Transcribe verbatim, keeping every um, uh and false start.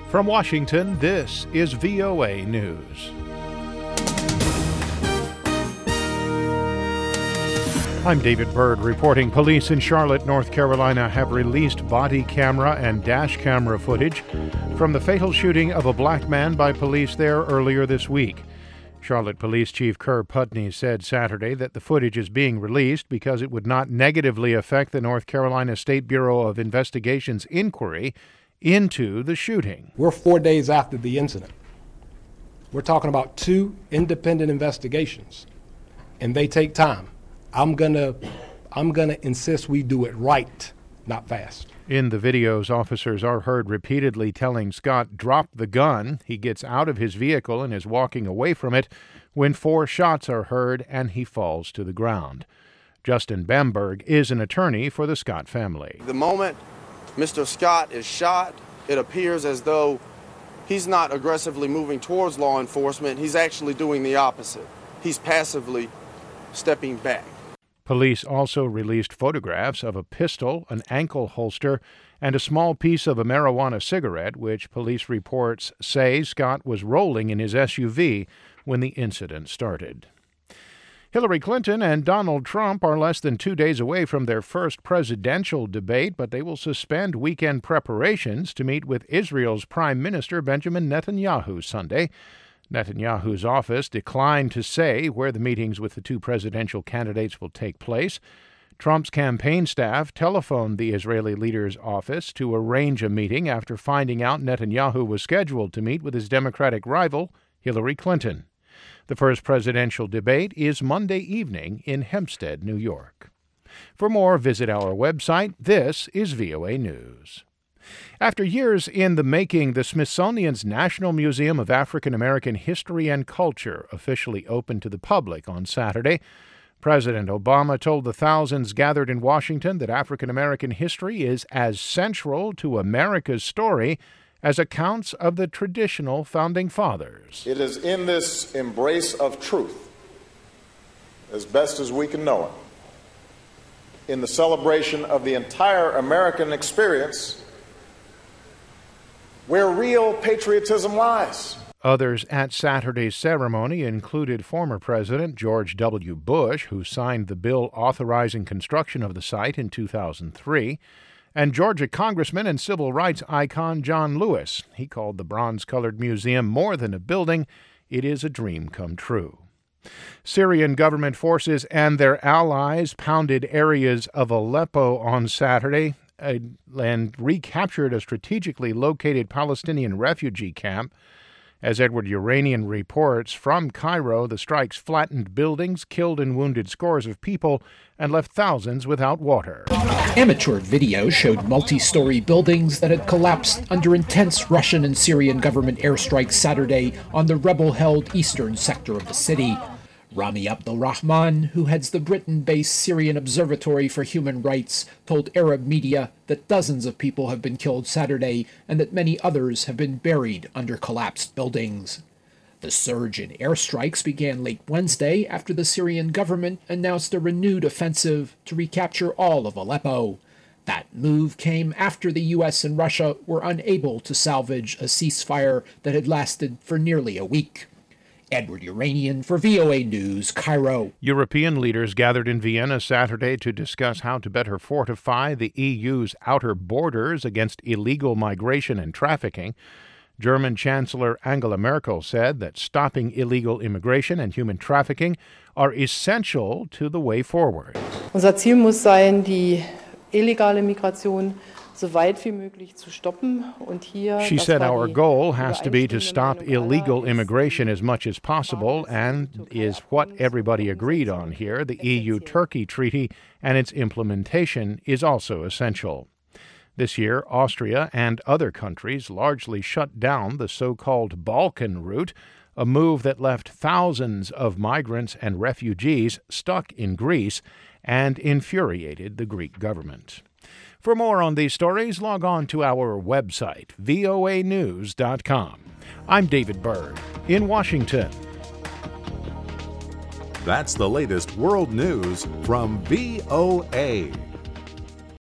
From Washington, this is V O A News. I'm David Byrd reporting police in Charlotte, North Carolina have released body camera and dash camera footage from the fatal shooting of a black man by police there earlier this week. Charlotte Police Chief Kerr Putney said Saturday that the footage is being released because it would not negatively affect the North Carolina State Bureau of Investigation's inquiry into the shooting. We're four days after the incident. We're talking about two independent investigations, and they take time. I'm gonna, I'm gonna insist we do it right, not fast. In the videos, officers are heard repeatedly telling Scott, "Drop the gun." He gets out of his vehicle and is walking away from it when four shots are heard and he falls to the ground. Justin Bamberg is an attorney for the Scott family. The moment Mister Scott is shot, it appears as though he's not aggressively moving towards law enforcement. He's actually doing the opposite. He's passively stepping back. Police also released photographs of a pistol, an ankle holster, and a small piece of a marijuana cigarette, which police reports say Scott was rolling in his S U V when the incident started. Hillary Clinton and Donald Trump are less than two days away from their first presidential debate, but they will suspend weekend preparations to meet with Israel's Prime Minister Benjamin Netanyahu Sunday. Netanyahu's office declined to say where the meetings with the two presidential candidates will take place. Trump's campaign staff telephoned the Israeli leader's office to arrange a meeting after finding out Netanyahu was scheduled to meet with his Democratic rival, Hillary Clinton. The first presidential debate is Monday evening in Hempstead, New York. For more, visit our website. This is V O A News. After years in the making, the Smithsonian's National Museum of African American History and Culture officially opened to the public on Saturday. President Obama told the thousands gathered in Washington that African American history is as central to America's story as accounts of the traditional founding fathers. It is in this embrace of truth, as best as we can know it, in the celebration of the entire American experience, where real patriotism lies. Others at Saturday's ceremony included former President George W. Bush, who signed the bill authorizing construction of the site in two thousand three, and Georgia Congressman and civil rights icon John Lewis. He called the bronze-colored museum more than a building. It is a dream come true. Syrian government forces and their allies pounded areas of Aleppo on Saturday and recaptured a strategically located Palestinian refugee camp. As Edward Uranian reports, from Cairo, the strikes flattened buildings, killed and wounded scores of people, and left thousands without water. Amateur video showed multi-story buildings that had collapsed under intense Russian and Syrian government airstrikes Saturday on the rebel-held eastern sector of the city. Rami Abdulrahman, who heads the Britain-based Syrian Observatory for Human Rights, told Arab media that dozens of people have been killed Saturday and that many others have been buried under collapsed buildings. The surge in airstrikes began late Wednesday after the Syrian government announced a renewed offensive to recapture all of Aleppo. That move came after the U S and Russia were unable to salvage a ceasefire that had lasted for nearly a week. Edward Uranian for V O A News, Cairo. European leaders gathered in Vienna Saturday to discuss how to better fortify the E U's outer borders against illegal migration and trafficking. German Chancellor Angela Merkel said that stopping illegal immigration and human trafficking are essential to the way forward. Unser Ziel muss sein, die illegale Migration so weit wie möglich zu stoppen. Und hier, she said our goal has to be to stop illegal immigration as much as possible, and is what everybody agreed on here. The E U-Turkey Treaty and its implementation is also essential. This year, Austria and other countries largely shut down the so-called Balkan route, a move that left thousands of migrants and refugees stuck in Greece and infuriated the Greek government. For more on these stories, log on to our website, V O A news dot com. I'm David Byrd in Washington. That's the latest world news from V O A.